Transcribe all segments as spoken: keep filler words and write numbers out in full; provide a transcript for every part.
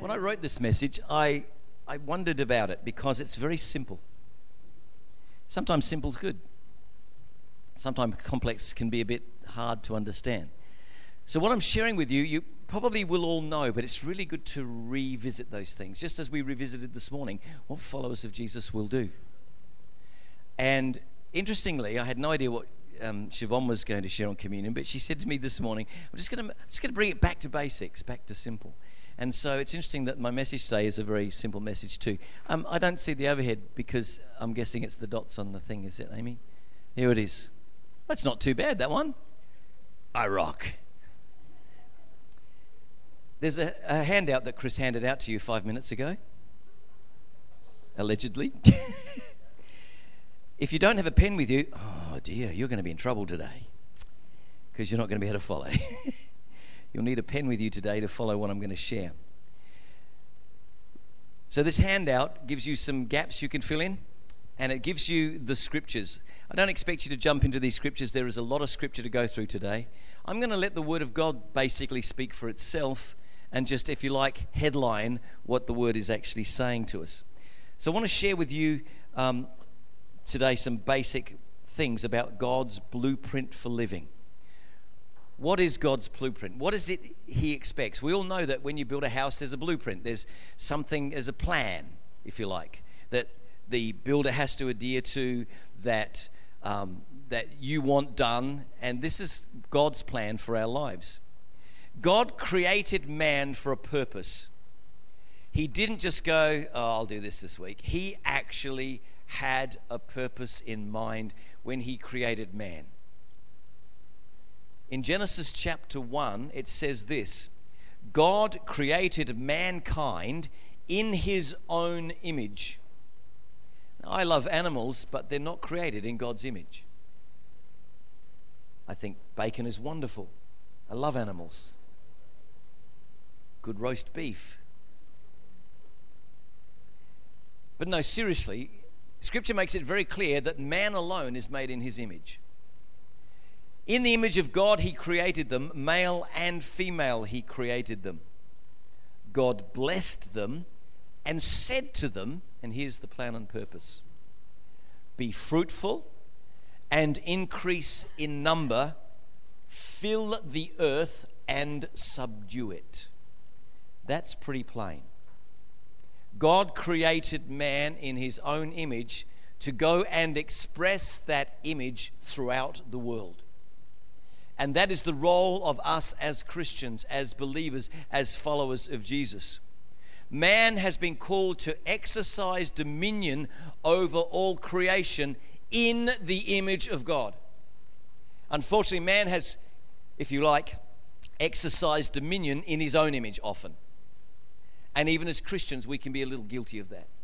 When I wrote this message, I, I wondered about it because it's very simple. Sometimes simple's good. Sometimes complex can be a bit hard to understand. So what I'm sharing with you, you probably will all know, but it's really good to revisit those things, just as we revisited this morning what followers of Jesus will do. And interestingly, I had no idea what um, Siobhan was going to share on communion, but she said to me this morning, I'm just going to just going to bring it back to basics, back to simple. And so it's interesting that my message today is a very simple message too. Um, I don't see the overhead because I'm guessing it's the dots on the thing, is it, Amy? Here it is. That's not too bad, that one. I rock. There's a, a handout that Chris handed out to you five minutes ago, allegedly. If you don't have a pen with you, oh dear, you're going to be in trouble today because you're not going to be able to follow. You'll need a pen with you today to follow what I'm going to share. So this handout gives you some gaps you can fill in, and it gives you the scriptures. I don't expect you to jump into these scriptures. There is a lot of scripture to go through today. I'm going to let the Word of God basically speak for itself and just, if you like, headline what the Word is actually saying to us. So I want to share with you um, today some basic things about God's blueprint for living. What is God's blueprint? What is it He expects? We all know that when you build a house, there's a blueprint. There's something, there's a plan, if you like, that the builder has to adhere to, that um, that you want done. And this is God's plan for our lives. God created man for a purpose. He didn't just go, oh, I'll do this this week. He actually had a purpose in mind when He created man. In Genesis chapter one, it says this: God created mankind in His own image. Now, I love animals, but they're not created in God's image. I think bacon is wonderful. I love animals. Good roast beef. But no, seriously, Scripture makes it very clear that man alone is made in His image. In the image of God, He created them, male and female, He created them. God blessed them and said to them, and here's the plan and purpose: be fruitful and increase in number, fill the earth and subdue it. That's pretty plain. God created man in His own image to go and express that image throughout the world. And that is the role of us as Christians, as believers, as followers of Jesus. Man has been called to exercise dominion over all creation in the image of God. Unfortunately, man has, if you like, exercised dominion in his own image often. And even as Christians, we can be a little guilty of that.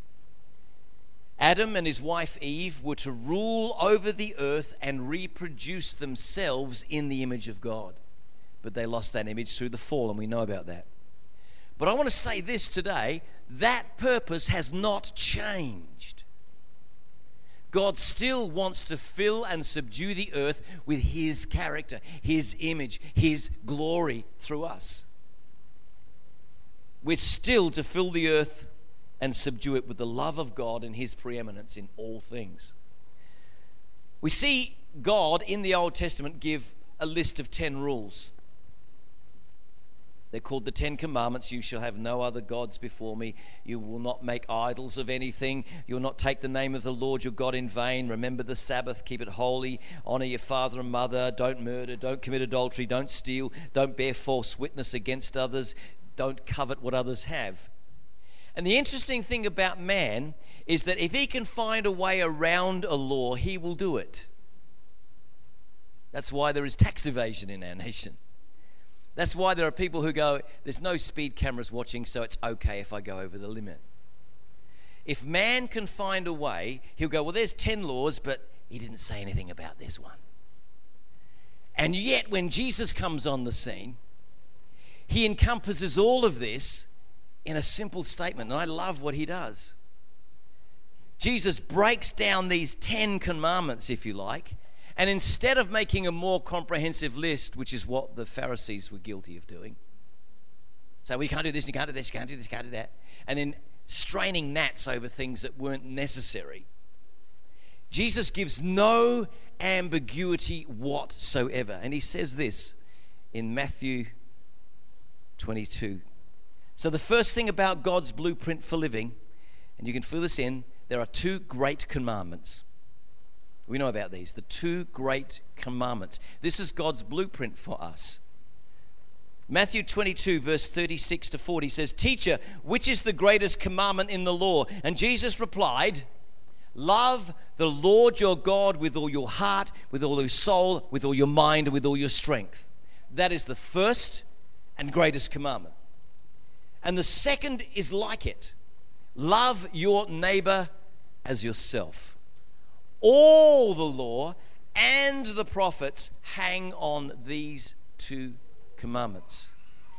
Adam and his wife Eve were to rule over the earth and reproduce themselves in the image of God. But they lost that image through the fall, and we know about that. But I want to say this today: that purpose has not changed. God still wants to fill and subdue the earth with His character, His image, His glory through us. We're still to fill the earth and subdue it with the love of God and His preeminence in all things. We see God in the Old Testament give a list of ten rules. They're called the Ten Commandments. You shall have no other gods before me. You will not make idols of anything. You will not take the name of the Lord your God in vain. Remember the Sabbath. Keep it holy. Honor your father and mother. Don't murder. Don't commit adultery. Don't steal. Don't bear false witness against others. Don't covet what others have. And the interesting thing about man is that if he can find a way around a law, he will do it. That's why there is tax evasion in our nation. That's why there are people who go, there's no speed cameras watching, so it's okay if I go over the limit. If man can find a way, he'll go, well, there's ten laws, but he didn't say anything about this one. And yet, when Jesus comes on the scene, He encompasses all of this in a simple statement, and I love what He does. Jesus breaks down these ten commandments, if you like, and instead of making a more comprehensive list, which is what the Pharisees were guilty of doing, So we can't do this, you can't do this, you can't do this, you can't do that. And then straining gnats over things that weren't necessary. Jesus gives no ambiguity whatsoever. And he says this in Matthew twenty-two. So the first thing about God's blueprint for living, and you can fill this in, there are two great commandments. We know about these, the two great commandments. This is God's blueprint for us. Matthew twenty-two, verse thirty-six to forty says, Teacher, which is the greatest commandment in the law? And Jesus replied, Love the Lord your God with all your heart, with all your soul, with all your mind, and with all your strength. That is the first and greatest commandment. And the second is like it. Love your neighbor as yourself. All the law and the prophets hang on these two commandments.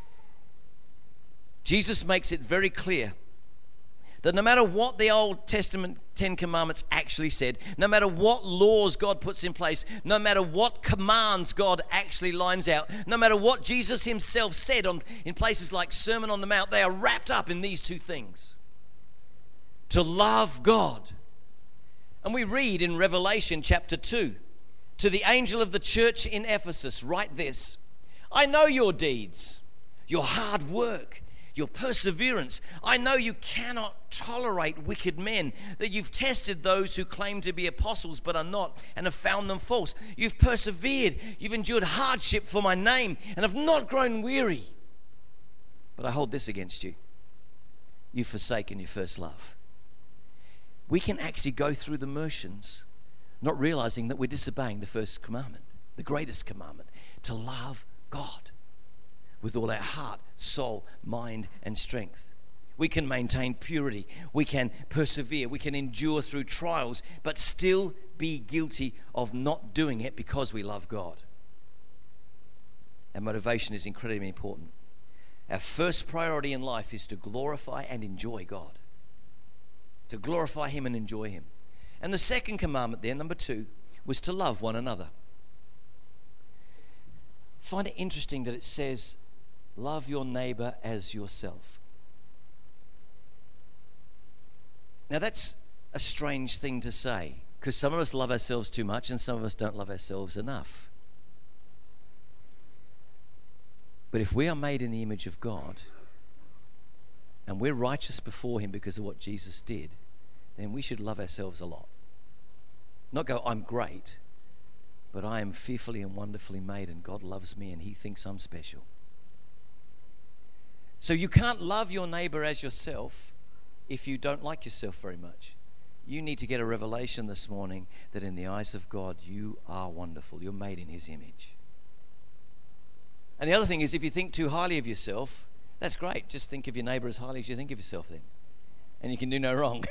Jesus makes it very clear that no matter what the Old Testament Ten Commandments actually said, no matter what laws God puts in place, no matter what commands God actually lines out, no matter what Jesus himself said on, in places like Sermon on the Mount, they are wrapped up in these two things. To love God. And we read in Revelation chapter two, to the angel of the church in Ephesus, write this, I know your deeds, your hard work, your perseverance. I know you cannot tolerate wicked men, that you've tested those who claim to be apostles but are not, and have found them false. You've persevered, you've endured hardship for my name, and have not grown weary. But I hold this against you. You've forsaken your first love. We can actually go through the motions, not realizing that we're disobeying the first commandment, the greatest commandment, to love God with all our heart, soul, mind, and strength. We can maintain purity. We can persevere. We can endure through trials, but still be guilty of not doing it because we love God. Our motivation is incredibly important. Our first priority in life is to glorify and enjoy God. To glorify Him and enjoy Him. And the second commandment there, number two, was to love one another. Find it interesting that it says, love your neighbor as yourself. Now that's a strange thing to say, because some of us love ourselves too much and some of us don't love ourselves enough. But if we are made in the image of God and we're righteous before Him because of what Jesus did, then we should love ourselves a lot. Not go, I'm great, but I am fearfully and wonderfully made and God loves me and He thinks I'm special. So you can't love your neighbor as yourself if you don't like yourself very much. You need to get a revelation this morning that in the eyes of God, you are wonderful. You're made in His image. And the other thing is, if you think too highly of yourself, that's great. Just think of your neighbor as highly as you think of yourself then. And you can do no wrong.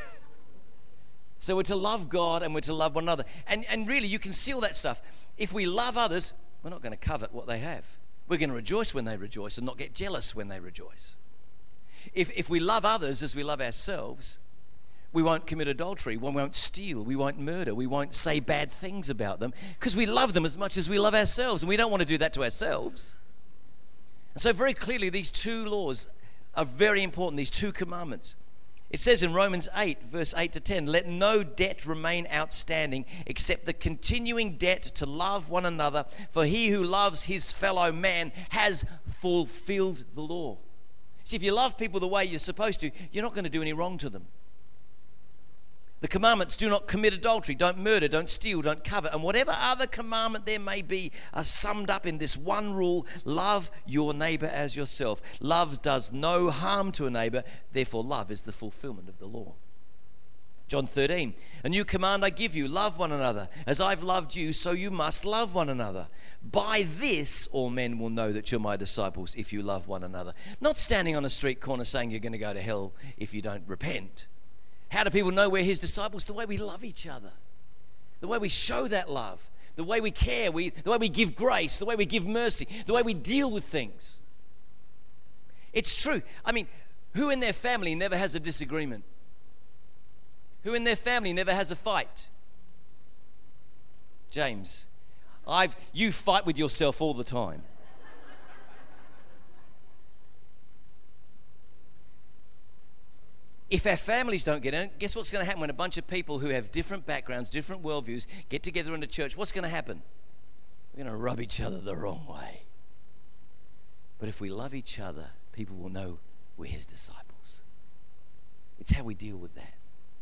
So we're to love God and we're to love one another. And, and really, you can see all that stuff. If we love others, we're not going to covet what they have. We're going to rejoice when they rejoice and not get jealous when they rejoice. If, if we love others as we love ourselves, we won't commit adultery, we won't steal, we won't murder, we won't say bad things about them because we love them as much as we love ourselves, and we don't want to do that to ourselves. And so very clearly these two laws are very important, these two commandments. It says in Romans eight, verse eight to ten, let no debt remain outstanding except the continuing debt to love one another, for he who loves his fellow man has fulfilled the law. See, if you love people the way you're supposed to, you're not going to do any wrong to them. The commandments, do not commit adultery, don't murder, don't steal, don't covet, and whatever other commandment there may be are summed up in this one rule: love your neighbor as yourself. Love does no harm to a neighbor, therefore love is the fulfillment of the law. John thirteen, a new command I give you, love one another. As I've loved you, so you must love one another. By this all men will know that you're my disciples, if you love one another. Not standing on a street corner saying you're going to go to hell if you don't repent. How do people know we're His disciples? The way we love each other, the way we show that love, the way we care, we, the way we give grace, the way we give mercy, the way we deal with things. It's true. I mean, who in their family never has a disagreement? Who in their family never has a fight? James, I've you fight with yourself all the time. If our families don't get in, guess what's going to happen when a bunch of people who have different backgrounds, different worldviews, get together in a church? What's going to happen? We're going to rub each other the wrong way. But if we love each other, people will know we're his disciples. It's how we deal with that.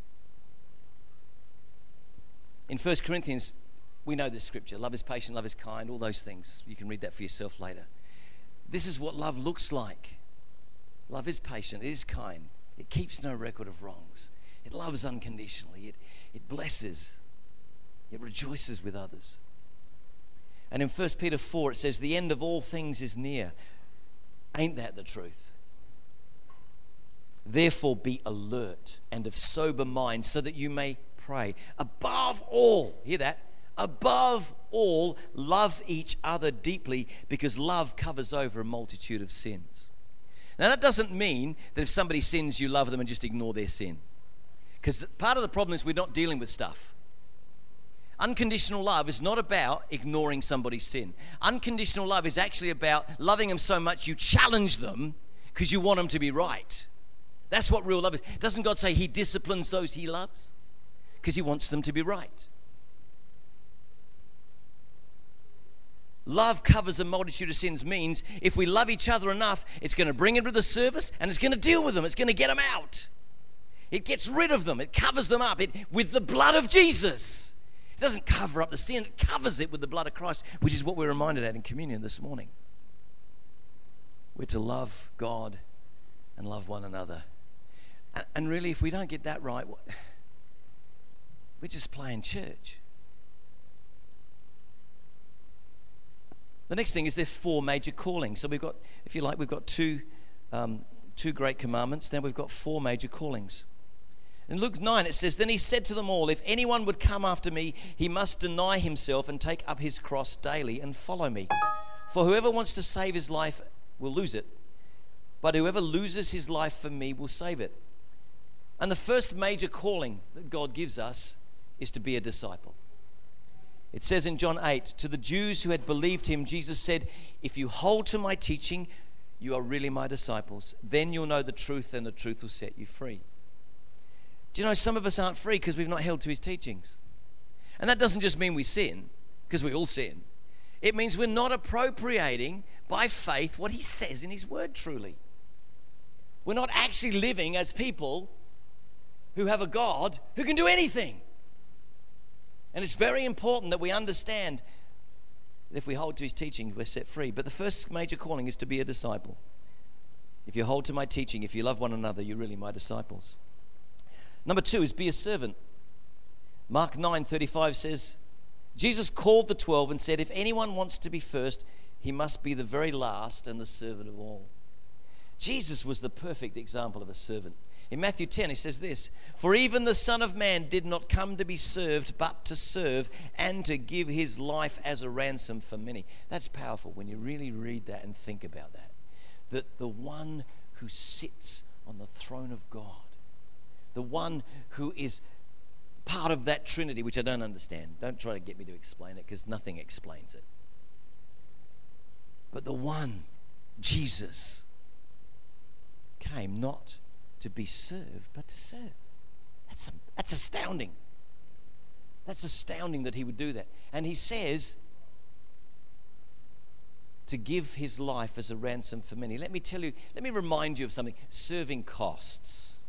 In First Corinthians, we know this scripture. Love is patient, love is kind, all those things. You can read that for yourself later. This is what love looks like. Love is patient, it is kind. It keeps no record of wrongs. It loves unconditionally. It, it blesses. It rejoices with others. And in First Peter four, it says, the end of all things is near. Ain't that the truth? Therefore be alert and of sober mind so that you may pray. Above all, hear that? Above all, love each other deeply because love covers over a multitude of sins. Now, that doesn't mean that if somebody sins, you love them and just ignore their sin. Because part of the problem is we're not dealing with stuff. Unconditional love is not about ignoring somebody's sin. Unconditional love is actually about loving them so much you challenge them because you want them to be right. That's what real love is. Doesn't God say he disciplines those he loves? Because he wants them to be right. Love covers a multitude of sins means if we love each other enough, it's going to bring them to the surface and it's going to deal with them. It's going to get them out. It gets rid of them. It covers them up it, with the blood of Jesus. It doesn't cover up the sin. It covers it with the blood of Christ, which is what we're reminded at in communion this morning. We're to love God and love one another. And, and really, if we don't get that right, we're just playing church. The next thing is there's four major callings. So we've got, if you like, we've got two, um, two great commandments. Now we've got four major callings. In Luke nine it says, then he said to them all, if anyone would come after me, he must deny himself and take up his cross daily and follow me. For whoever wants to save his life will lose it, but whoever loses his life for me will save it. And the first major calling that God gives us is to be a disciple. It says in John eight, to the Jews who had believed him, Jesus said, if you hold to my teaching, you are really my disciples. Then you'll know the truth and the truth will set you free. Do you know some of us aren't free because we've not held to his teachings? And that doesn't just mean we sin, because we all sin. It means we're not appropriating by faith what he says in his word truly. We're not actually living as people who have a God who can do anything. And it's very important that we understand that if we hold to his teaching, we're set free. But the first major calling is to be a disciple. If you hold to my teaching, if you love one another, you're really my disciples. Number two is be a servant. Mark nine thirty-five says, Jesus called the twelve and said, if anyone wants to be first, he must be the very last and the servant of all. Jesus was the perfect example of a servant. In Matthew ten, he says this, for even the Son of Man did not come to be served, but to serve and to give his life as a ransom for many. That's powerful when you really read that and think about that. That the one who sits on the throne of God, the one who is part of that Trinity, which I don't understand. Don't try to get me to explain it, because nothing explains it. But the one, Jesus, came not to be served, but to serve. That's, a, that's astounding. That's astounding that he would do that. And he says to give his life as a ransom for many. Let me tell you, let me remind you of something. Serving costs.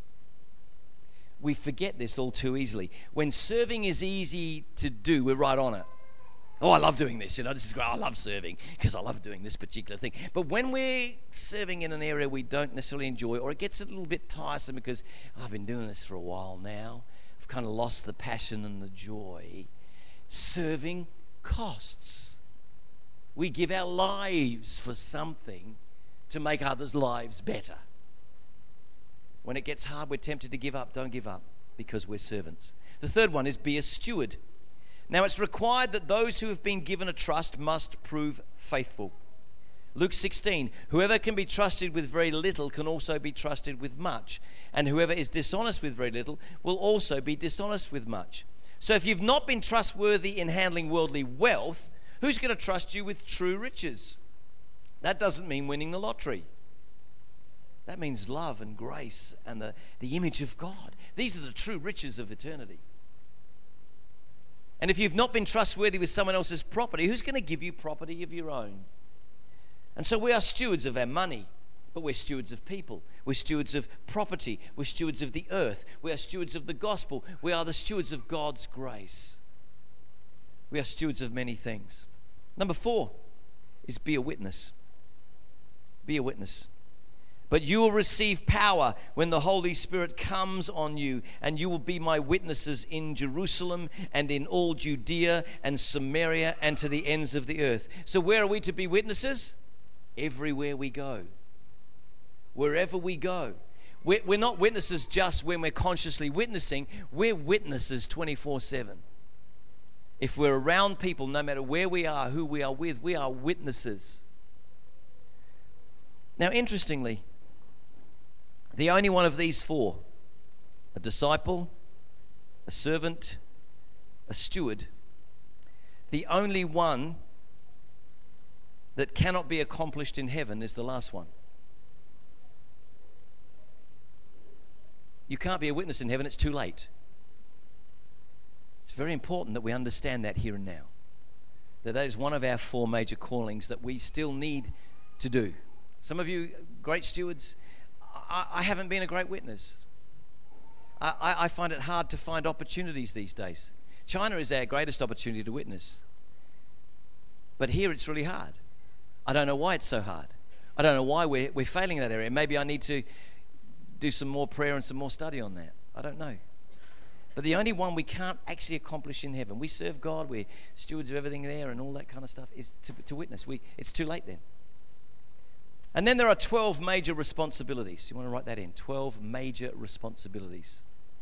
We forget this all too easily. When serving is easy to do, we're right on it. Oh, I love doing this, you know, this is great. I love serving because I love doing this particular thing. But when we're serving in an area we don't necessarily enjoy, or it gets a little bit tiresome because oh, I've been doing this for a while now, I've kind of lost the passion and the joy, serving costs. We give our lives for something to make others' lives better. When it gets hard, we're tempted to give up. Don't give up, because we're servants. The third one is be a steward. Now, it's required that those who have been given a trust must prove faithful. Luke sixteen, whoever can be trusted with very little can also be trusted with much. And whoever is dishonest with very little will also be dishonest with much. So if you've not been trustworthy in handling worldly wealth, who's going to trust you with true riches? That doesn't mean winning the lottery. That means love and grace and the, the image of God. These are the true riches of eternity. And if you've not been trustworthy with someone else's property, who's going to give you property of your own? And so we are stewards of our money, but we're stewards of people. We're stewards of property. We're stewards of the earth. We are stewards of the gospel. We are the stewards of God's grace. We are stewards of many things. Number four is be a witness. Be a witness. But you will receive power when the Holy Spirit comes on you, and you will be my witnesses in Jerusalem and in all Judea and Samaria and to the ends of the earth. So where are we to be witnesses? Everywhere we go. Wherever we go. We're, we're not witnesses just when we're consciously witnessing. We're witnesses twenty-four seven. If we're around people, no matter where we are, who we are with, we are witnesses. Now, interestingly, the only one of these four, a disciple, a servant, a steward, the only one that cannot be accomplished in heaven is the last one. You can't be a witness in heaven, it's too late. It's very important that we understand that here and now. That that is one of our four major callings that we still need to do. Some of you, great stewards, I, I haven't been a great witness. I, I, I find it hard to find opportunities these days. China is our greatest opportunity to witness. But here it's really hard. I don't know why it's so hard. I don't know why we're, we're failing in that area. Maybe I need to do some more prayer and some more study on that. I don't know. But the only one we can't actually accomplish in heaven, we serve God, we're stewards of everything there and all that kind of stuff, is to, to witness. We, it's too late then. And then there are twelve major responsibilities. You want to write that in? twelve major responsibilities.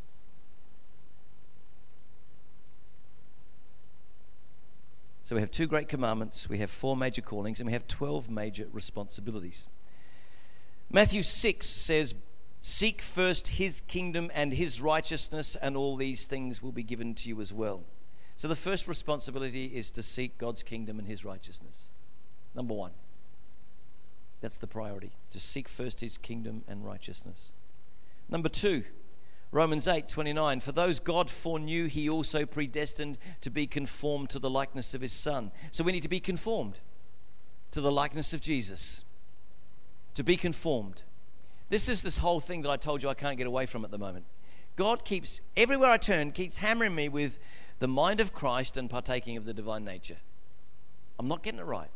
So we have two great commandments, we have four major callings, and we have twelve major responsibilities. Matthew six says, seek first his kingdom and his righteousness, and all these things will be given to you as well. So the first responsibility is to seek God's kingdom and his righteousness. Number one. That's the priority, to seek first his kingdom and righteousness. Number two, Romans eight twenty-nine, for those God foreknew, he also predestined to be conformed to the likeness of his Son. So we need to be conformed to the likeness of Jesus. To be conformed. This is this whole thing that I told you I can't get away from at the moment. God keeps, everywhere I turn, keeps hammering me with the mind of Christ and partaking of the divine nature. I'm not getting it right.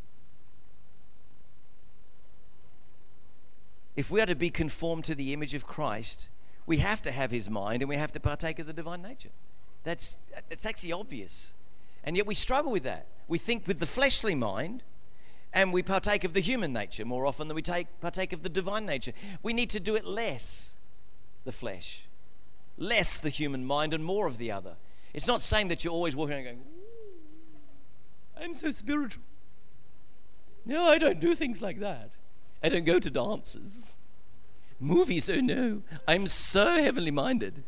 If we are to be conformed to the image of Christ, we have to have his mind and we have to partake of the divine nature. That's, that's actually obvious. And yet we struggle with that. We think with the fleshly mind and we partake of the human nature more often than we take, partake of the divine nature. We need to do it less, the flesh, less the human mind and more of the other. It's not saying that you're always walking around going, I'm so spiritual. No, I don't do things like that. I don't go to dances. Movies, oh no. I'm so heavenly minded.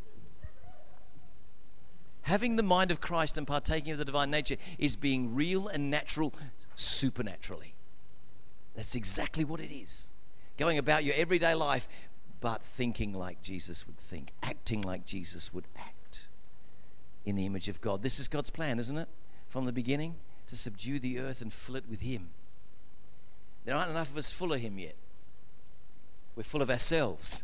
Having the mind of Christ and partaking of the divine nature is being real and natural supernaturally. That's exactly what it is. Going about your everyday life, but thinking like Jesus would think, acting like Jesus would act in the image of God. This is God's plan, isn't it? From the beginning, to subdue the earth and fill it with him. There aren't enough of us full of him yet. We're full of ourselves.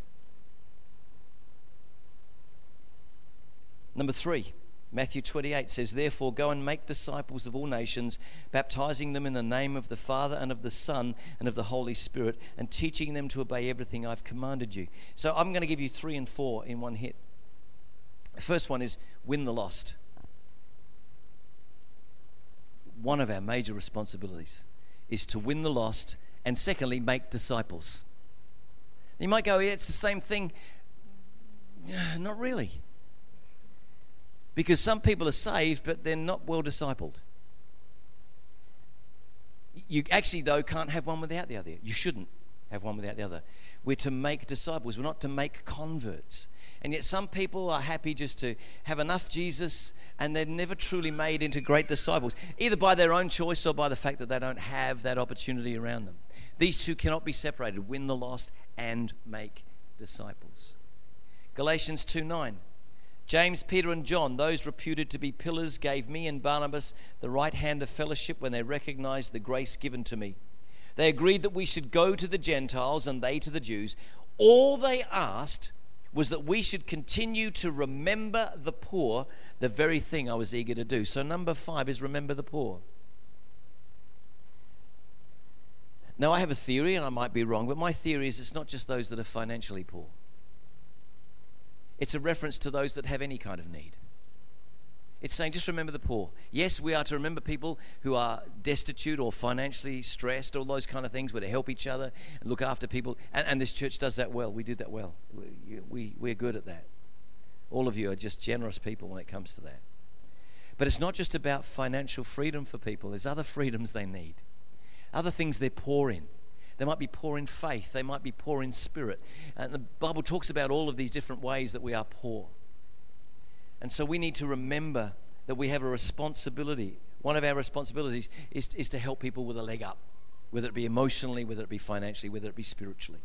Number three, Matthew twenty-eight says, therefore go and make disciples of all nations, baptizing them in the name of the Father and of the Son and of the Holy Spirit, and teaching them to obey everything I've commanded you. So I'm going to give you three and four in one hit. The first one is win the lost. One of our major responsibilities is to win the lost, and secondly, make disciples. You might go, yeah, it's the same thing. Not really. Because some people are saved, but they're not well discipled. You actually, though, can't have one without the other. You shouldn't have one without the other. We're to make disciples. We're not to make converts. And yet some people are happy just to have enough Jesus, and they're never truly made into great disciples, either by their own choice or by the fact that they don't have that opportunity around them. These two cannot be separated, win the lost and make disciples. Galatians two nine. James, Peter, and John, those reputed to be pillars, gave me and Barnabas the right hand of fellowship when they recognized the grace given to me. They agreed that we should go to the Gentiles and they to the Jews. All they asked was that we should continue to remember the poor, the very thing I was eager to do. So number five is remember the poor. Now, I have a theory, and I might be wrong, but my theory is it's not just those that are financially poor. It's a reference to those that have any kind of need. It's saying just remember the poor. Yes, we are to remember people who are destitute or financially stressed, all those kind of things. We're to help each other and look after people. And, and this church does that well. We do that well. We, we, we're good at that. All of you are just generous people when it comes to that. But it's not just about financial freedom for people. There's other freedoms they need. Other things they're poor in. They might be poor in faith. They might be poor in spirit. And the Bible talks about all of these different ways that we are poor. And so we need to remember that we have a responsibility. One of our responsibilities is, is to help people with a leg up, whether it be emotionally, whether it be financially, whether it be spiritually.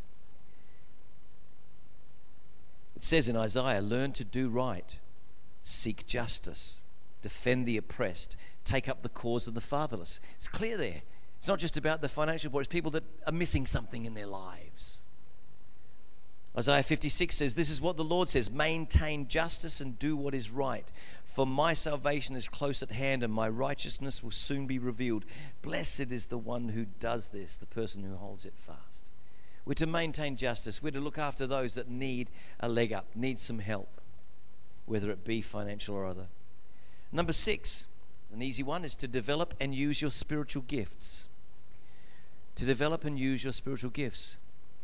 It says in Isaiah, learn to do right, seek justice, defend the oppressed, take up the cause of the fatherless. It's clear there. It's not just about the financial poor, it's people that are missing something in their lives. Isaiah fifty-six says, this is what the Lord says, maintain justice and do what is right, for my salvation is close at hand and my righteousness will soon be revealed. Blessed is the one who does this, the person who holds it fast. We're to maintain justice. We're to look after those that need a leg up, need some help, whether it be financial or other. Number six, an easy one, is to develop and use your spiritual gifts. To develop and use your spiritual gifts.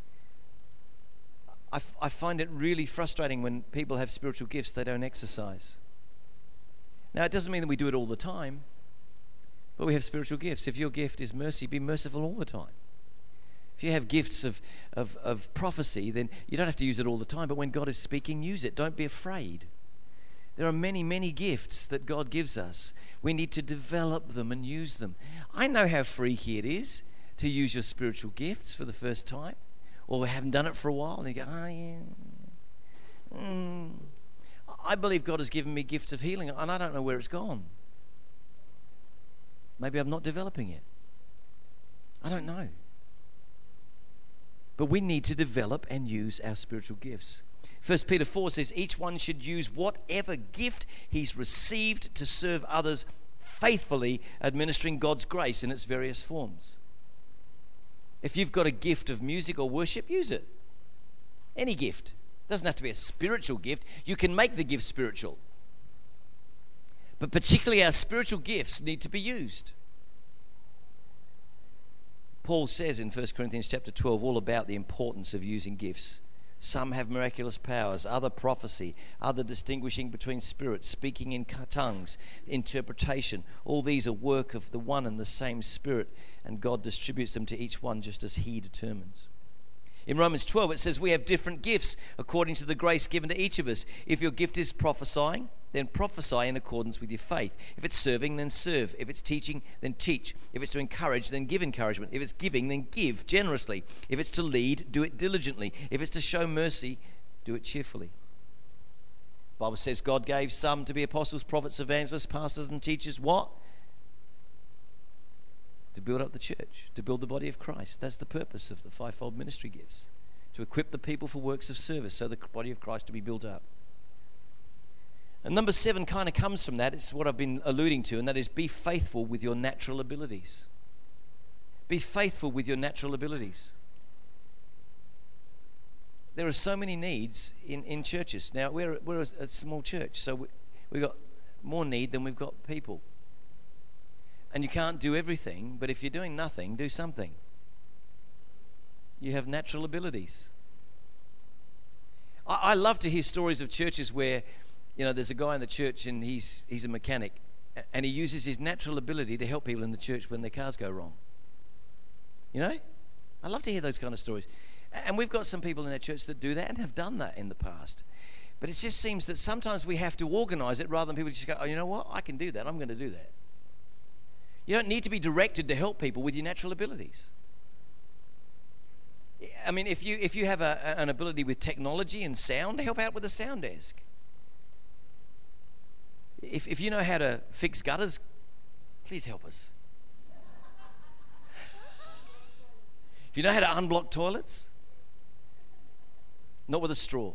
I, f- I find it really frustrating when people have spiritual gifts, they don't exercise. Now, it doesn't mean that we do it all the time, but we have spiritual gifts. If your gift is mercy, be merciful all the time. If you have gifts of, of, of prophecy, then you don't have to use it all the time, but when God is speaking, use it. Don't be afraid. There are many, many gifts that God gives us. We need to develop them and use them. I know how freaky it is to use your spiritual gifts for the first time, or we haven't done it for a while, and you go, oh yeah. Mm. I believe God has given me gifts of healing, and I don't know where it's gone. Maybe I'm not developing it. I don't know. But we need to develop and use our spiritual gifts. First Peter four says, each one should use whatever gift he's received to serve others faithfully, administering God's grace in its various forms. If you've got a gift of music or worship, use it. Any gift. It doesn't have to be a spiritual gift. You can make the gift spiritual. But particularly our spiritual gifts need to be used. Paul says in First Corinthians chapter twelve all about the importance of using gifts. Some have miraculous powers, other prophecy, other distinguishing between spirits, speaking in tongues, interpretation. All these are work of the one and the same Spirit, and God distributes them to each one just as He determines. In Romans twelve it says we have different gifts according to the grace given to each of us. If your gift is prophesying, then prophesy in accordance with your faith. If it's serving, then serve. If it's teaching, then teach. If it's to encourage, then give encouragement. If it's giving, then give generously. If it's to lead, do it diligently. If it's to show mercy, do it cheerfully. The Bible says God gave some to be apostles, prophets, evangelists, pastors, and teachers. What? To build up the church, to build the body of Christ. That's the purpose of the fivefold ministry gifts. To equip the people for works of service so the body of Christ to be built up. And number seven kind of comes from that. It's what I've been alluding to, and that is be faithful with your natural abilities. Be faithful with your natural abilities. There are so many needs in, in churches. Now, we're, we're a, a small church, so we, we've got more need than we've got people. And you can't do everything, but if you're doing nothing, do something. You have natural abilities. I, I love to hear stories of churches where, you know, there's a guy in the church and he's he's a mechanic, and he uses his natural ability to help people in the church when their cars go wrong. You know? I love to hear those kind of stories. And we've got some people in our church that do that and have done that in the past. But it just seems that sometimes we have to organize it rather than people just go, oh, you know what? I can do that. I'm going to do that. You don't need to be directed to help people with your natural abilities. I mean, if you if you have a, an ability with technology and sound, help out with the sound desk. If if you know how to fix gutters, please help us. If you know how to unblock toilets, not with a straw.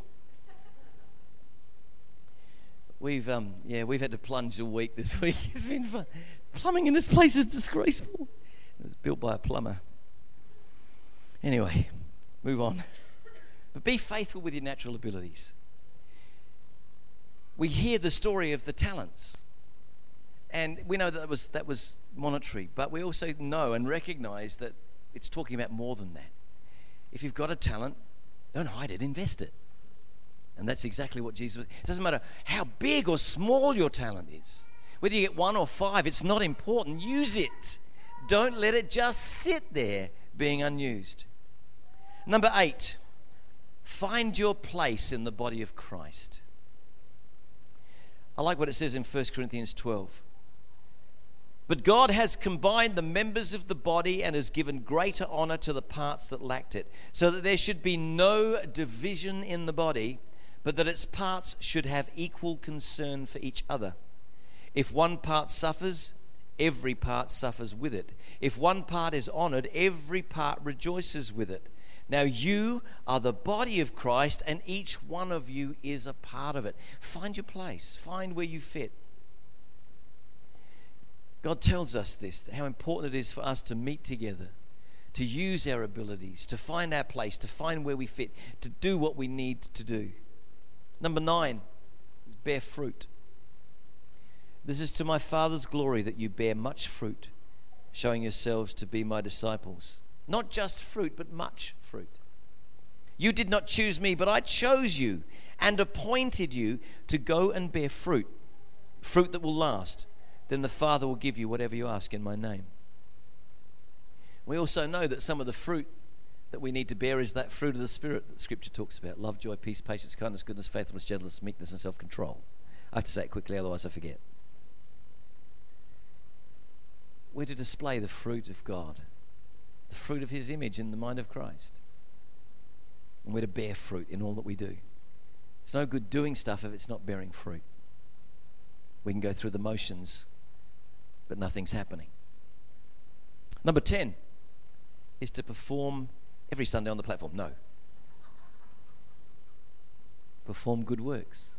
We've um yeah we've had to plunge a week this week. It's been fun. Plumbing in this place is disgraceful. It was built by a plumber. Anyway, move on. But be faithful with your natural abilities. We hear the story of the talents, and we know that that was that was monetary, but we also know and recognize that it's talking about more than that. If you've got a talent, don't hide it, invest it. And that's exactly what Jesus... It doesn't matter how big or small your talent is. Whether you get one or five, it's not important. Use it. Don't let it just sit there being unused. Number eight, find your place in the body of Christ. I like what it says in First Corinthians twelve. But God has combined the members of the body and has given greater honor to the parts that lacked it, so that there should be no division in the body, but that its parts should have equal concern for each other. If one part suffers, every part suffers with it. If one part is honored, every part rejoices with it. Now you are the body of Christ, and each one of you is a part of it. Find your place. Find where you fit. God tells us this, how important it is for us to meet together, to use our abilities, to find our place, to find where we fit, to do what we need to do. Number nine is bear fruit. This is to my Father's glory that you bear much fruit, showing yourselves to be my disciples. Not just fruit, but much fruit. You did not choose me, but I chose you and appointed you to go and bear fruit, fruit that will last. Then the Father will give you whatever you ask in my name. We also know that some of the fruit that we need to bear is that fruit of the Spirit that Scripture talks about. Love, joy, peace, patience, kindness, goodness, faithfulness, gentleness, meekness, and self-control. I have to say it quickly, otherwise I forget. We're to display the fruit of God, the fruit of His image in the mind of Christ. And we're to bear fruit in all that we do. It's no good doing stuff if it's not bearing fruit. We can go through the motions, but nothing's happening. Number ten is to perform every Sunday on the platform. No. Perform good works.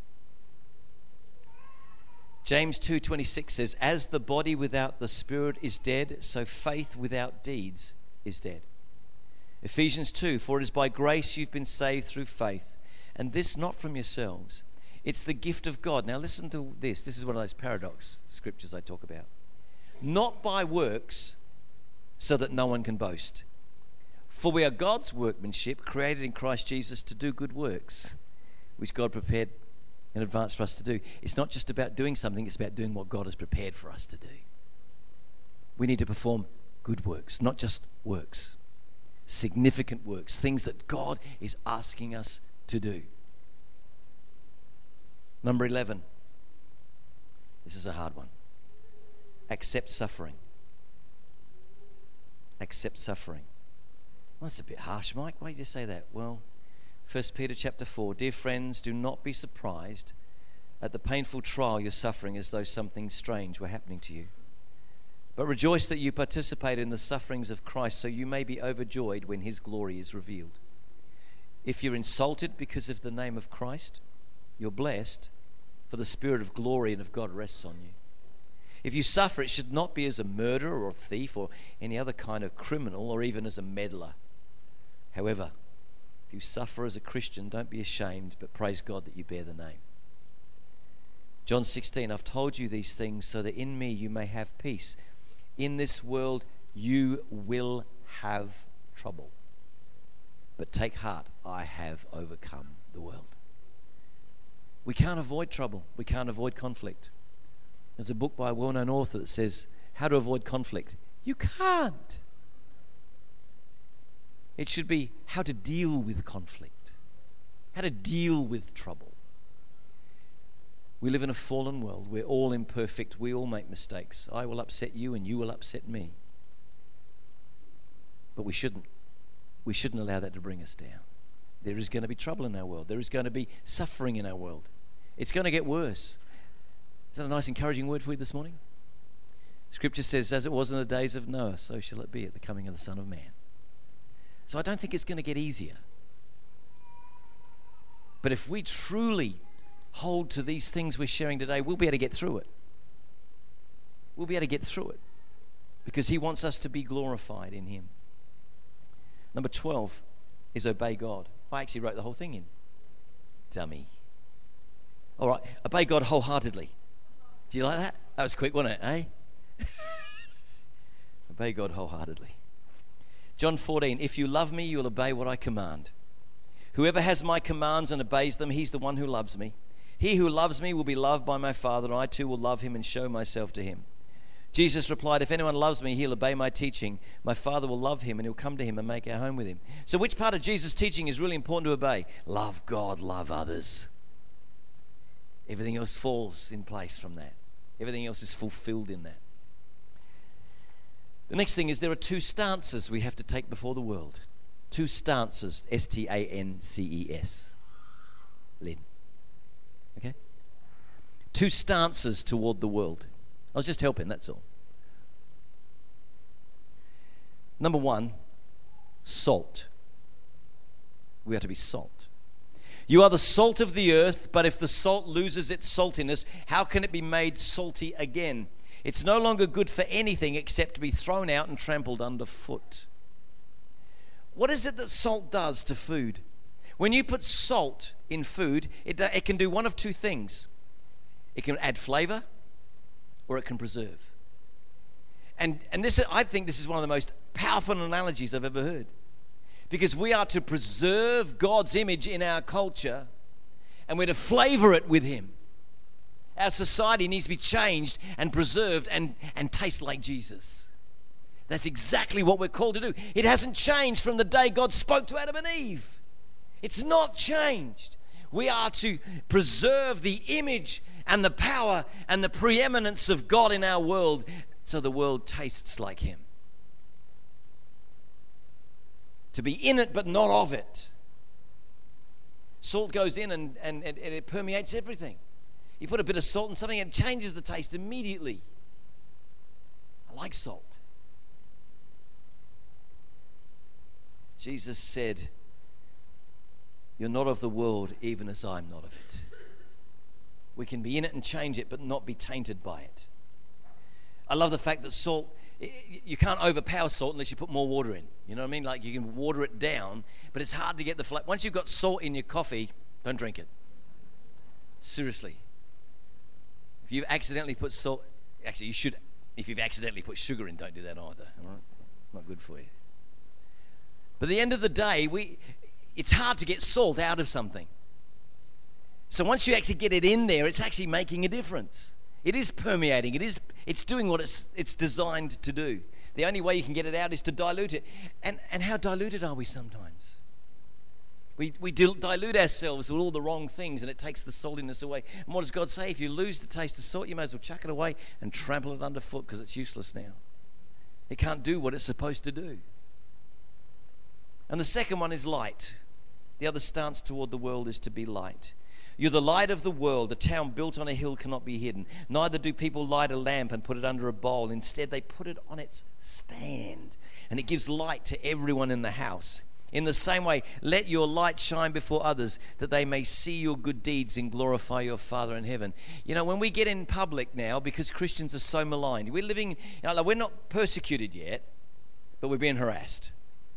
James two twenty-six says, as the body without the spirit is dead, so faith without deeds is dead. Ephesians two, for it is by grace you've been saved through faith, and this not from yourselves. It's the gift of God. Now listen to this. This is one of those paradox scriptures I talk about. Not by works, so that no one can boast. For we are God's workmanship, created in Christ Jesus to do good works, which God prepared in advance for us to do. It's not just about doing something, it's about doing what God has prepared for us to do. We need to perform good works, not just works. Significant works, things that God is asking us to do. Number eleven. This is a hard one. Accept suffering. Accept suffering. Well, that's a bit harsh, Mike. Why did you say that? Well, First Peter chapter four. Dear friends, do not be surprised at the painful trial you're suffering as though something strange were happening to you. But rejoice that you participate in the sufferings of Christ, so you may be overjoyed when His glory is revealed. If you're insulted because of the name of Christ, you're blessed, for the Spirit of glory and of God rests on you. If you suffer, it should not be as a murderer or thief or any other kind of criminal or even as a meddler. However, if you suffer as a Christian, don't be ashamed, but praise God that you bear the name. John sixteen, I've told you these things so that in me you may have peace. In this world you will have trouble. But take heart, I have overcome the world. We can't avoid trouble. We can't avoid conflict. There's a book by a well-known author that says, How to Avoid Conflict. You can't. It should be how to deal with conflict, how to deal with trouble. We live in a fallen world. We're all imperfect. We all make mistakes. I will upset you and you will upset me. But we shouldn't. we shouldn't allow that to bring us down. There is going to be trouble in our world. There is going to be suffering in our world. It's going to get worse. Is that a nice encouraging word for you this morning? Scripture says, as it was in the days of Noah, so shall it be at the coming of the Son of Man. So I don't think it's going to get easier. But if we truly hold to these things we're sharing today, we'll be able to get through it. We'll be able to get through it because he wants us to be glorified in him. Number twelve is obey God. I actually wrote the whole thing in. Dummy. All right, obey God wholeheartedly. Do you like that? That was quick, wasn't it, eh? Obey God wholeheartedly. John fourteen, if you love me, you'll obey what I command. Whoever has my commands and obeys them, he's the one who loves me. He who loves me will be loved by my Father, and I too will love him and show myself to him. Jesus replied, if anyone loves me, he'll obey my teaching. My Father will love him, and he'll come to him and make our home with him. So which part of Jesus' teaching is really important to obey? Love God, love others. Everything else falls in place from that. Everything else is fulfilled in that. The next thing is there are two stances we have to take before the world. Two stances, S T A N C E S. Lynn. Okay? Two stances toward the world. I was just helping, that's all. Number one, salt. We are to be salt. You are the salt of the earth, but if the salt loses its saltiness, how can it be made salty again? It's no longer good for anything except to be thrown out and trampled underfoot. What is it that salt does to food? When you put salt in food, it, it can do one of two things. It can add flavor, or it can preserve. And, and this, I think this is one of the most powerful analogies I've ever heard. Because we are to preserve God's image in our culture, and we're to flavor it with him. Our society needs to be changed and preserved and, and taste like Jesus. That's exactly what we're called to do. It hasn't changed from the day God spoke to Adam and Eve. It's not changed. We are to preserve the image and the power and the preeminence of God in our world so the world tastes like him. To be in it but not of it. Salt goes in and, and, and it permeates everything. You put a bit of salt in something and it changes the taste immediately. I like salt. Jesus said, you're not of the world even as I'm not of it. We can be in it and change it but not be tainted by it. I love the fact that salt, you can't overpower salt unless you put more water in. You know what I mean? Like you can water it down, but it's hard to get the flavor. Once you've got salt in your coffee, don't drink it. Seriously. If you've accidentally put salt, actually you should, if you've accidentally put sugar in, don't do that either. All right? Not good for you. But at the end of the day, we it's hard to get salt out of something. So once you actually get it in there, it's actually making a difference. It is permeating. It is. It's doing what it's it's designed to do. The only way you can get it out is to dilute it. And and how diluted are we sometimes? We we dilute ourselves with all the wrong things, and it takes the saltiness away. And what does God say? If you lose the taste of salt, you may as well chuck it away and trample it underfoot because it's useless now. It can't do what it's supposed to do. And the second one is light. The other stance toward the world is to be light. You're the light of the world. A town built on a hill cannot be hidden. Neither do people light a lamp and put it under a bowl. Instead, they put it on its stand, and it gives light to everyone in the house. In the same way, let your light shine before others, that they may see your good deeds and glorify your Father in heaven. You know, when we get in public now, because Christians are so maligned, we're living, you know, like we're not persecuted yet, but we're being harassed.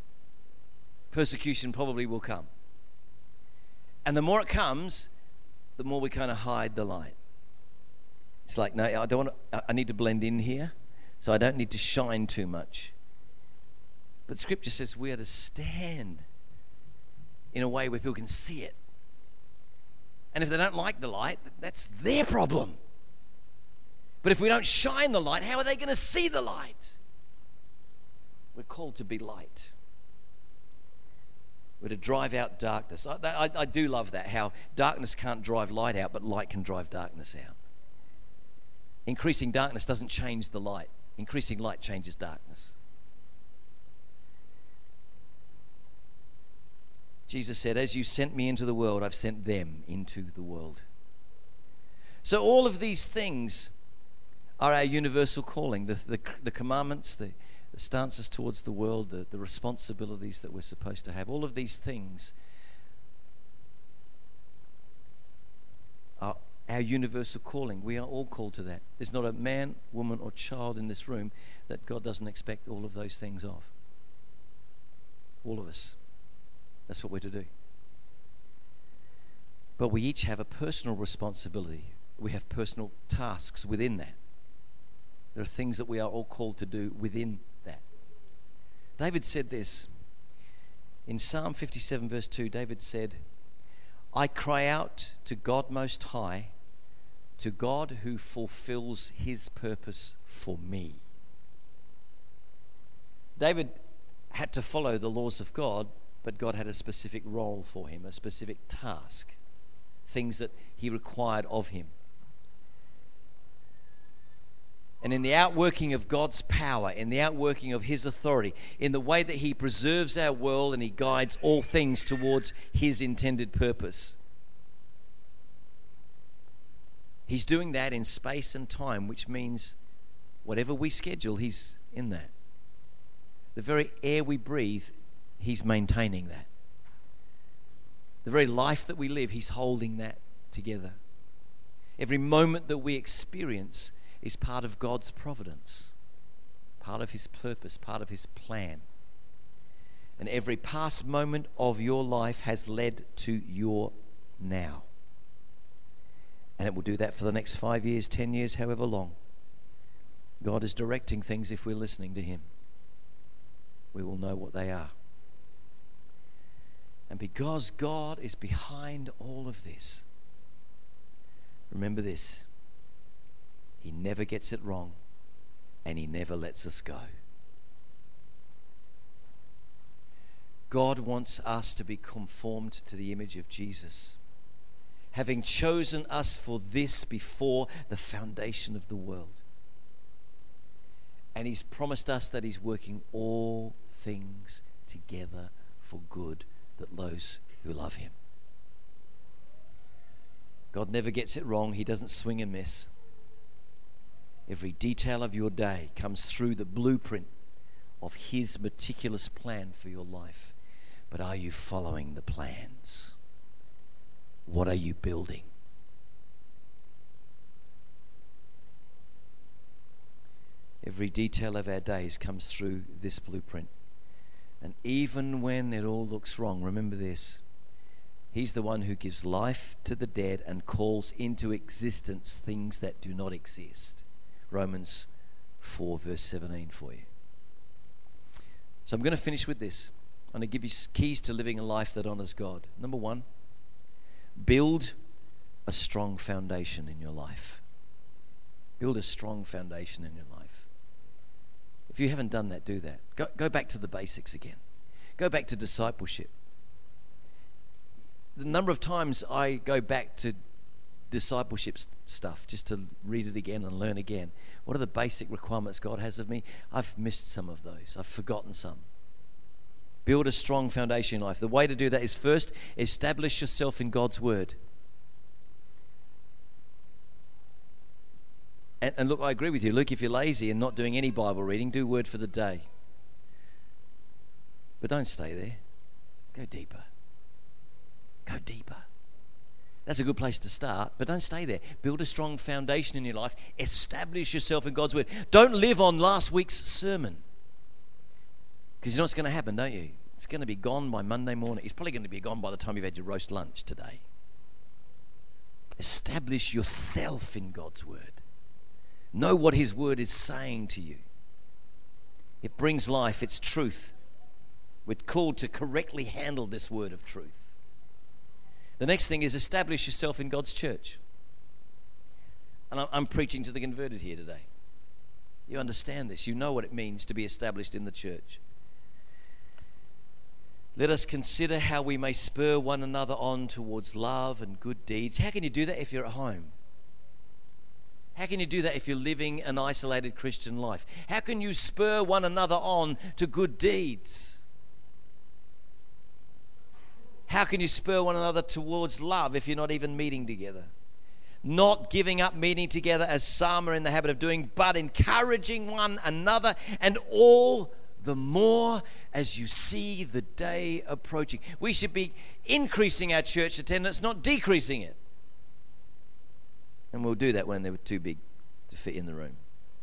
Persecution probably will come. And the more it comes, the more we kind of hide the light. It's like, no, I don't want to, I need to blend in here, so I don't need to shine too much. But Scripture says we are to stand in a way where people can see it. And if they don't like the light, that's their problem. But if we don't shine the light, how are they going to see the light? We're called to be light. We're to drive out darkness. I, I, I do love that, how darkness can't drive light out, but light can drive darkness out. Increasing darkness doesn't change the light. Increasing light changes darkness. Jesus said, as you sent me into the world, I've sent them into the world. So all of these things are our universal calling, the, the, the commandments, the, the stances towards the world, the, the responsibilities that we're supposed to have. All of these things are our universal calling. We are all called to that. There's not a man, woman, or child in this room that God doesn't expect all of those things of. All of us. That's what we're to do. But we each have a personal responsibility. We have personal tasks within that. There are things that we are all called to do within that. David said this. In Psalm fifty-seven verse two, David said, I cry out to God Most High, to God who fulfills his purpose for me. David had to follow the laws of God, but God had a specific role for him, a specific task, things that he required of him. And in the outworking of God's power, in the outworking of his authority, in the way that he preserves our world and he guides all things towards his intended purpose, he's doing that in space and time, which means whatever we schedule, he's in that. The very air we breathe, he's maintaining that. The very life that we live, he's holding that together. Every moment that we experience is part of God's providence, part of his purpose, part of his plan. And every past moment of your life has led to your now. And it will do that for the next five years, ten years, however long. God is directing things if we're listening to him. We will know what they are. And because God is behind all of this, remember this. He never gets it wrong, and he never lets us go. God wants us to be conformed to the image of Jesus, having chosen us for this before the foundation of the world. And he's promised us that he's working all things together for good, that those who love him. God never gets it wrong. He doesn't swing and miss. Every detail of your day comes through the blueprint of his meticulous plan for your life. But are you following the plans? What are you building? Every detail of our days comes through this blueprint. And even when it all looks wrong, remember this. He's the one who gives life to the dead and calls into existence things that do not exist. Romans four verse seventeen for you. So I'm going to finish with this. I'm going to give you keys to living a life that honors God. Number one, build a strong foundation in your life. Build a strong foundation in your life. If you haven't done that, do that. Go, go back to the basics again. Go back to discipleship. The number of times I go back to discipleship st- stuff just to read it again and learn again. What are the basic requirements God has of me? I've missed some of those. I've forgotten some. Build a strong foundation in life. The way to do that is first, establish yourself in God's word. And, and look, I agree with you. Luke, if you're lazy and not doing any Bible reading, do word for the day. But don't stay there. Go deeper. Go deeper. That's a good place to start, but don't stay there. Build a strong foundation in your life. Establish yourself in God's word. Don't live on last week's sermon. Because you know what's going to happen, don't you? It's going to be gone by Monday morning. It's probably going to be gone by the time you've had your roast lunch today. Establish yourself in God's word. Know what his word is saying to you. It brings life. It's truth. We're called to correctly handle this word of truth. The next thing is establish yourself in God's church. And I'm preaching to the converted here today. You understand this. You know what it means to be established in the church. Let us consider how we may spur one another on towards love and good deeds. How can you do that if you're at home? How can you do that if you're living an isolated Christian life? How can you spur one another on to good deeds? How can you spur one another towards love if you're not even meeting together? Not giving up meeting together as some are in the habit of doing, but encouraging one another, and all the more as you see the day approaching. We should be increasing our church attendance, not decreasing it. And we'll do that when they were too big to fit in the room.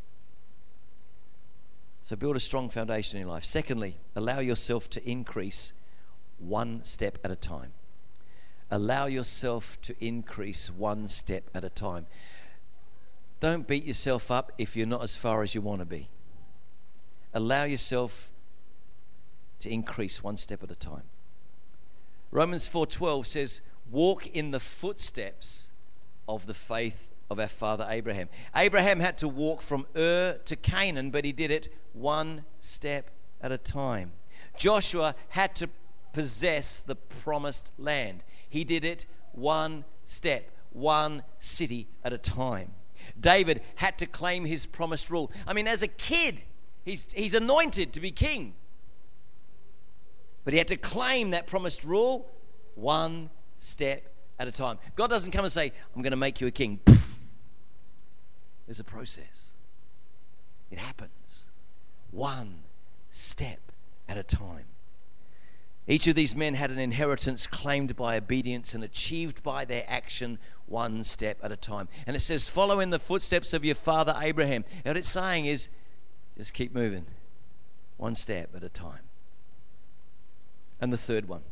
So build a strong foundation in your life. Secondly, allow yourself to increase one step at a time. Allow yourself to increase one step at a time. Don't beat yourself up if you're not as far as you want to be. Allow yourself to increase one step at a time. Romans four twelve says, walk in the footsteps of the faith of our father Abraham. Abraham had to walk from Ur to Canaan, but he did it one step at a time. Joshua had to possess the promised land. He did it one step, one city at a time. David had to claim his promised rule. I mean, as a kid, he's, he's anointed to be king. But he had to claim that promised rule one step at a time. God doesn't come and say, I'm going to make you a king. There's a process. It happens one step at a time. Each of these men had an inheritance claimed by obedience and achieved by their action one step at a time. And it says, follow in the footsteps of your father Abraham. And what it's saying is, just keep moving one step at a time. And the third one,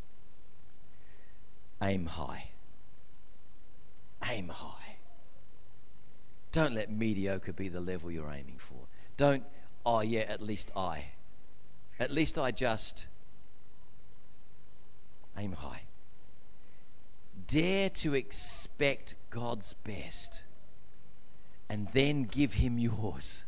aim high. Aim high. Don't let mediocre be the level you're aiming for. Don't, oh yeah, at least I. At least I just... Aim high. Dare to expect God's best and then give him yours.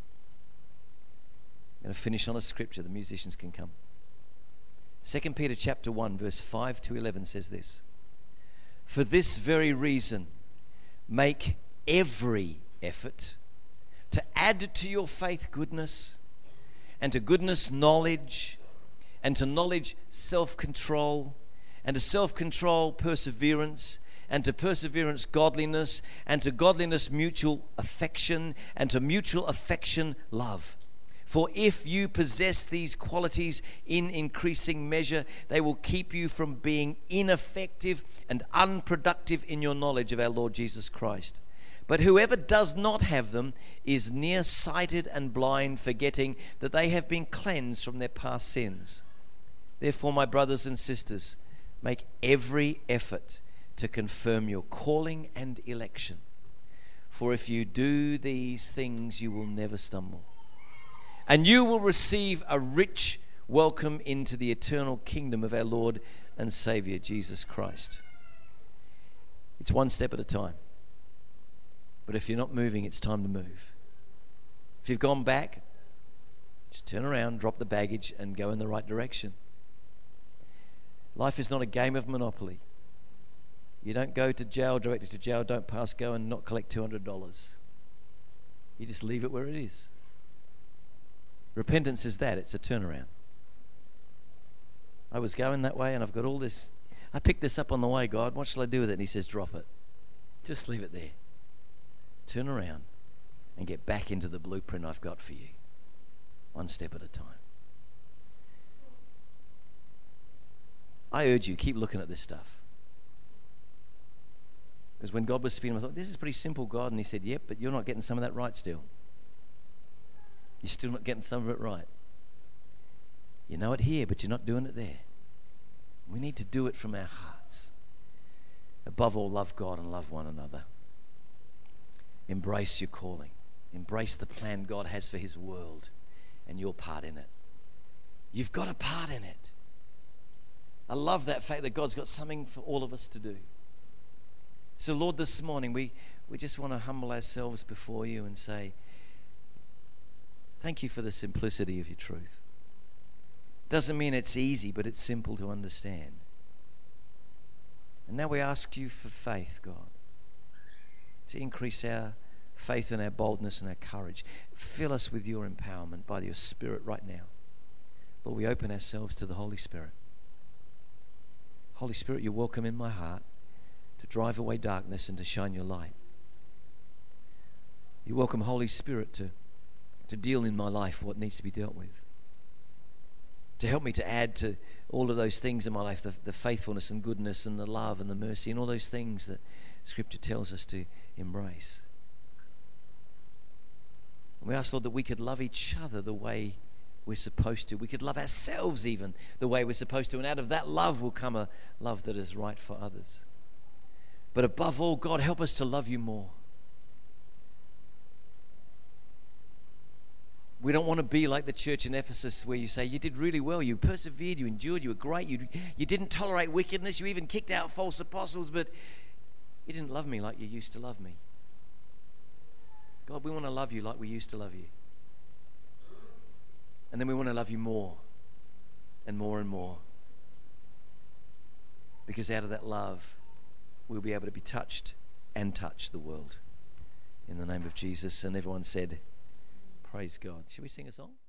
I'm going to finish on a scripture. The musicians can come. Second Peter chapter one verse five to eleven says this. For this very reason, make every effort to add to your faith goodness, and to goodness knowledge, and to knowledge self-control, and to self-control perseverance, and to perseverance godliness, and to godliness mutual affection, and to mutual affection love. For if you possess these qualities in increasing measure, they will keep you from being ineffective and unproductive in your knowledge of our Lord Jesus Christ. But whoever does not have them is nearsighted and blind, forgetting that they have been cleansed from their past sins. Therefore, my brothers and sisters, make every effort to confirm your calling and election. For if you do these things, you will never stumble. And you will receive a rich welcome into the eternal kingdom of our Lord and Savior, Jesus Christ. It's one step at a time. But if you're not moving, it's time to move. If you've gone back, just turn around, drop the baggage, and go in the right direction. Life is not a game of Monopoly. You don't go to jail, directly to jail, don't pass go and not collect two hundred dollars. You just leave it where it is. Repentance is that, it's a turnaround. I was going that way and I've got all this. I picked this up on the way, God, what shall I do with it? And he says, drop it. Just leave it there. Turn around and get back into the blueprint I've got for you. One step at a time. I urge you, keep looking at this stuff. Because when God was speaking, I thought, this is pretty simple, God. And he said, yep, but you're not getting some of that right still. You're still not getting some of it right. You know it here, but you're not doing it there. We need to do it from our hearts. Above all, love God and love one another. Embrace your calling. Embrace the plan God has for his world and your part in it. You've got a part in it. I love that fact that God's got something for all of us to do. So Lord, this morning we, we just want to humble ourselves before you and say, thank you for the simplicity of your truth. Doesn't mean it's easy, but it's simple to understand. And now we ask you for faith, God, to increase our faith and our boldness and our courage. Fill us with your empowerment by your Spirit right now. Lord, we open ourselves to the Holy Spirit. Holy Spirit, you're welcome in my heart to drive away darkness and to shine your light. You're welcome, Holy Spirit, to, to deal in my life what needs to be dealt with. To help me to add to all of those things in my life, the, the faithfulness and goodness and the love and the mercy and all those things that Scripture tells us to embrace. And we ask, Lord, that we could love each other the way we're supposed to. We could love ourselves even the way we're supposed to. And out of that love will come a love that is right for others. But above all, God, help us to love you more. We don't want to be like the church in Ephesus where you say, you did really well, you persevered, you endured, you were great, you, you didn't tolerate wickedness, you even kicked out false apostles, but you didn't love me like you used to love me. God, we want to love you like we used to love you. And then we want to love you more and more and more. Because out of that love, we'll be able to be touched and touch the world. In the name of Jesus. And everyone said, praise God. Should we sing a song?